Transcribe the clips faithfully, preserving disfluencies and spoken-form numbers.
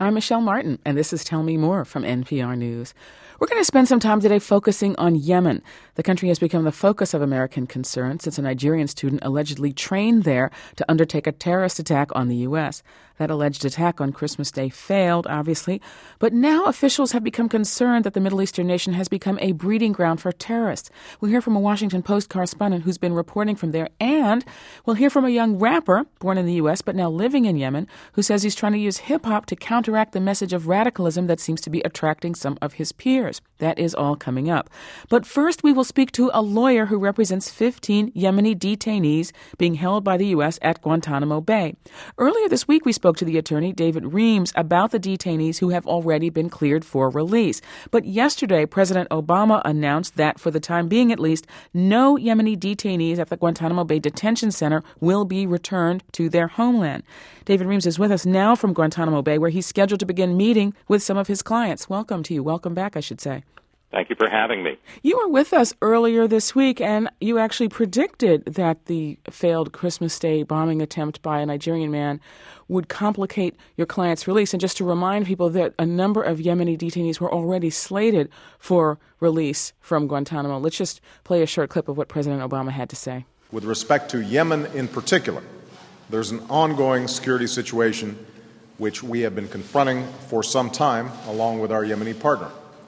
I'm Michelle Martin, and this is Tell Me More from N P R News. We're going to spend some time today focusing on Yemen. The country has become the focus of American concern since a Nigerian student allegedly trained there to undertake a terrorist attack on the U S. That alleged attack on Christmas Day failed, obviously, but now officials have become concerned that the Middle Eastern nation has become a breeding ground for terrorists. We'll hear from a Washington Post correspondent who's been reporting from there, and we'll hear from a young rapper born in the U S but now living in Yemen who says he's trying to use hip-hop to counteract the message of radicalism that seems to be attracting some of his peers. That is all coming up. But first, we will speak to a lawyer who represents fifteen Yemeni detainees being held by the U S at Guantanamo Bay. Earlier this week, we spoke to the attorney, David Reams, about the detainees who have already been cleared for release. But yesterday, President Obama announced that, for the time being at least, no Yemeni detainees at the Guantanamo Bay Detention Center will be returned to their homeland. David Reams is with us now from Guantanamo Bay, where he's scheduled to begin meeting with some of his clients. Welcome to you. Welcome back, I should say. Thank you for having me. You were with us earlier this week, and you actually predicted that the failed Christmas Day bombing attempt by a Nigerian man would complicate your client's release. And just to remind people that a number of Yemeni detainees were already slated for release from Guantanamo. Let's just play a short clip of what President Obama had to say. With respect to Yemen in particular, there's an ongoing security situation which we have been confronting for some time along with our Yemeni partner.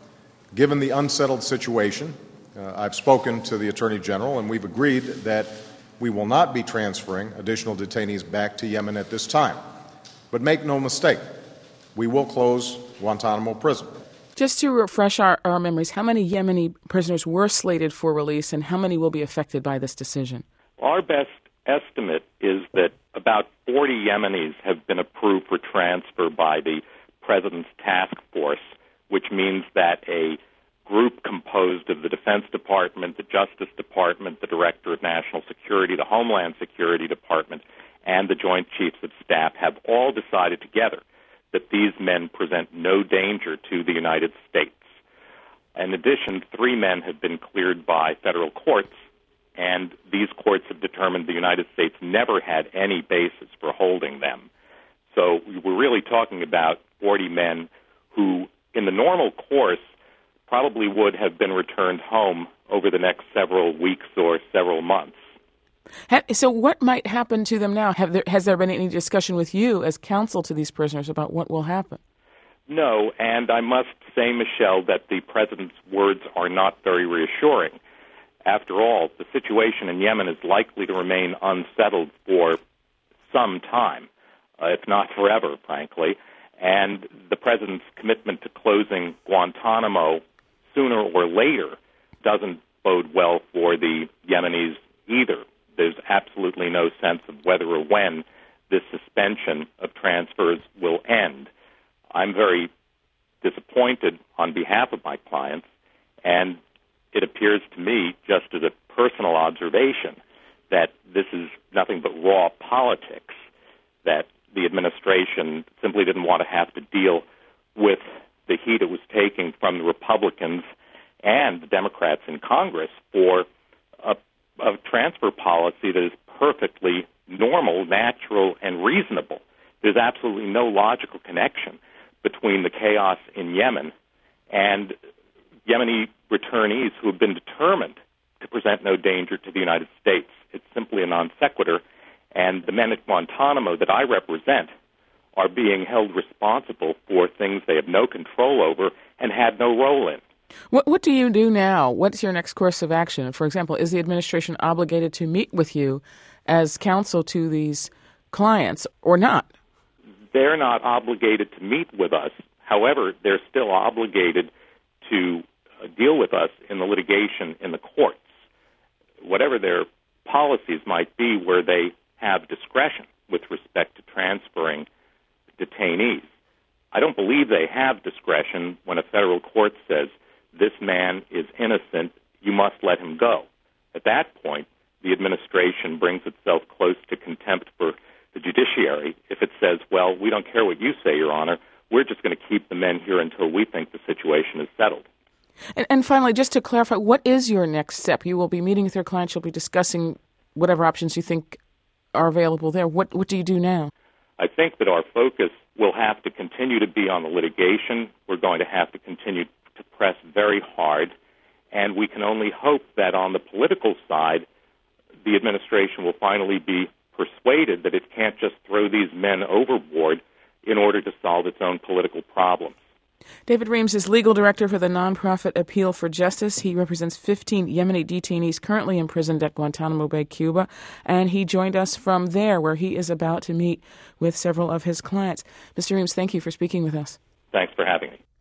Given the unsettled situation, uh, I've spoken to the Attorney General, and we've agreed that we will not be transferring additional detainees back to Yemen at this time. But make no mistake, we will close Guantanamo prison. Just to refresh our, our memories, how many Yemeni prisoners were slated for release, and how many will be affected by this decision? Our best estimate is that about forty Yemenis have been approved for transfer by the President's task force, which means that a group composed of the Defense Department, the Justice Department, the Director of National Security, the Homeland Security Department, and the Joint Chiefs of Staff have all decided together that these men present no danger to the United States. In addition, three men have been cleared by federal courts, and these courts have determined the United States never had any basis for holding them. So we're really talking about forty men who, in the normal course, probably would have been returned home over the next several weeks or several months. So what might happen to them now? Have there, has there been any discussion with you as counsel to these prisoners about what will happen? No, and I must say, Michelle, that the President's words are not very reassuring. After all, the situation in Yemen is likely to remain unsettled for some time, uh, if not forever, frankly. And the President's commitment to closing Guantanamo sooner or later doesn't bode well for the Yemenis either. There's absolutely no sense of whether or when this suspension of transfers will end. I'm very disappointed on behalf of my clients, and it appears to me, just as a personal observation, that this is nothing but raw politics, that the administration simply didn't want to have to deal with the heat it was taking from the Republicans and the Democrats in Congress for a, a transfer policy that is perfectly normal, natural, and reasonable. There's absolutely no logical connection between the chaos in Yemen and Yemeni returnees who have been determined to present no danger to the United States. It's simply a non sequitur. And the men at Guantanamo that I represent are being held responsible for things they have no control over and had no role in. What, what do you do now? What's your next course of action? For example, is the administration obligated to meet with you as counsel to these clients or not? They're not obligated to meet with us. However, they're still obligated to uh, deal with us in the litigation in the courts. Whatever their policies might be where they have discretion with respect to transferring detainees. I don't believe they have discretion when a federal court says, this man is innocent, you must let him go. At that point, the administration brings itself close to contempt for the judiciary if it says, well, we don't care what you say, Your Honor, we're just going to keep the men here until we think the situation is settled. And, and finally, just to clarify, what is your next step? You will be meeting with your clients, you'll be discussing whatever options you think are available there. What what do you do now? I think that our focus will have to continue to be on the litigation. We're going to have to continue to press very hard, and we can only hope that on the political side, the administration will finally be persuaded that it can't just throw these men overboard in order to solve its own political problems. David Reams is legal director for the nonprofit Appeal for Justice. He represents fifteen Yemeni detainees currently imprisoned at Guantanamo Bay, Cuba, and he joined us from there, where he is about to meet with several of his clients. Mister Reams, thank you for speaking with us. Thanks for having me.